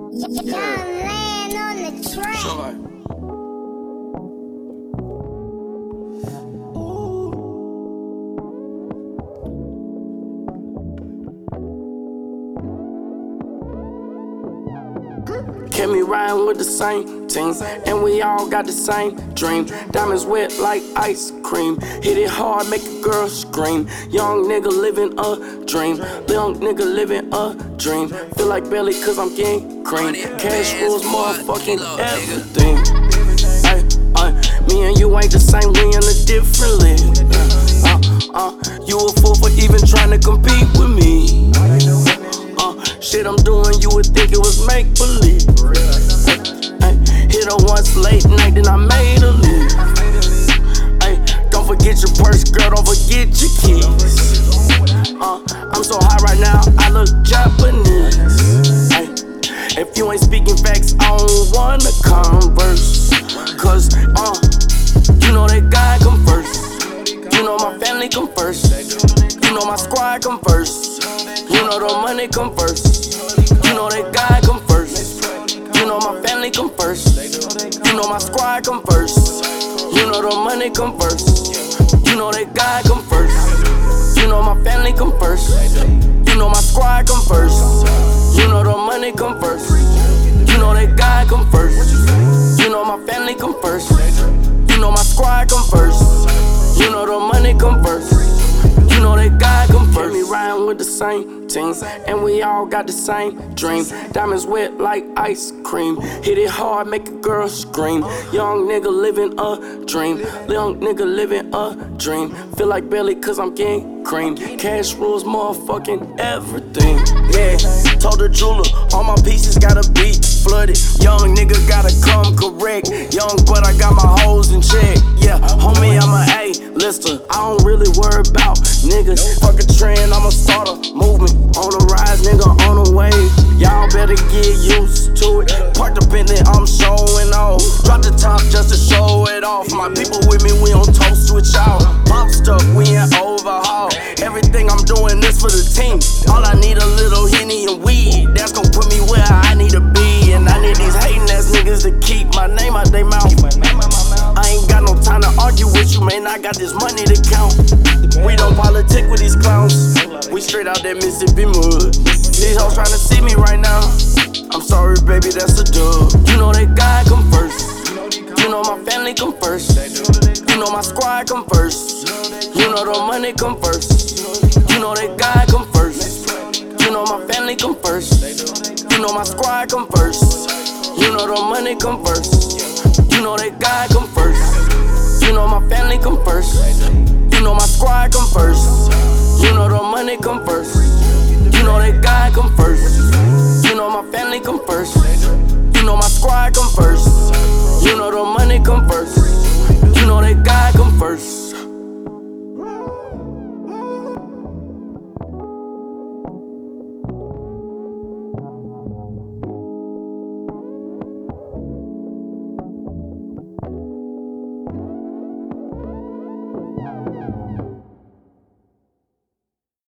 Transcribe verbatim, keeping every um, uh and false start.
Young land on the track. Sure. Kept me riding with the same team, and we all got the same dream. Diamonds wet like ice cream. Hit it hard, make a girl scream. Young nigga living a dream. Young nigga living a dream. Feel like belly cause I'm getting cream. Cash rules motherfucking everything. Ay, ay, me and you ain't the same, we in a different league. Uh, uh, you a fool for even trying to compete with me. Uh, shit I'm doing, you would think it was make-believe. Ay, hit her once late night, then I made her leave. Ay, don't forget your purse, girl, don't forget your keys. Uh, I'm so high right now, I look Japanese. Ay, if you ain't speaking facts, I don't wanna converse. Cause, uh, you know that guy come first. You know my family come first. You know my squad come first. You know the money come first. You know that guy come first. You know my family come first. You know my squad come first. You know the money come first. You know that guy come first. You know my family come first. You know my squad come first. You know the money come first. You know that guy come first. You know my family come first. You know my squad come first. You know the money come first. You know that God come first. Me riding with the same team, and we all got the same dream. Diamonds wet like ice cream. Hit it hard, make a girl scream. Young nigga living a dream. Young nigga living a dream. Feel like belly cause I'm getting cream. Cash rules motherfucking everything. Yeah, told the jeweler all my pieces gotta be flooded. Young nigga gotta come correct. Young but I got my hoes in check. Yeah, homie I'm a A-lister. I don't really worry about niggas. Fuck a trend, I'ma start a movement. On the rise, nigga, on the wave. Y'all better get used to it. Park the Bentley, I'm showing off. Drop the top just to show it off. My people with me, we on toast switch out. Pop stuff, we in overhaul. Everything I'm doing is for the team. All I need a little Henny and weed. That's gon' put me where I need to be. And I need these hating ass niggas to keep my name out they mouth. I ain't got no time to argue with you, man. I got this money to count. We don't politic with these clowns. We straight out that Mississippi mud. These hoes tryna see me right now. I'm sorry, baby, that's a dub. You know that guy come first. You know my family come first. You know my squad come first. You know the money come first. You know that guy come first. You know my family come first. You know my squad come first. You know the money come first. You know that guy come first. You know my family come first. You know my squad come first.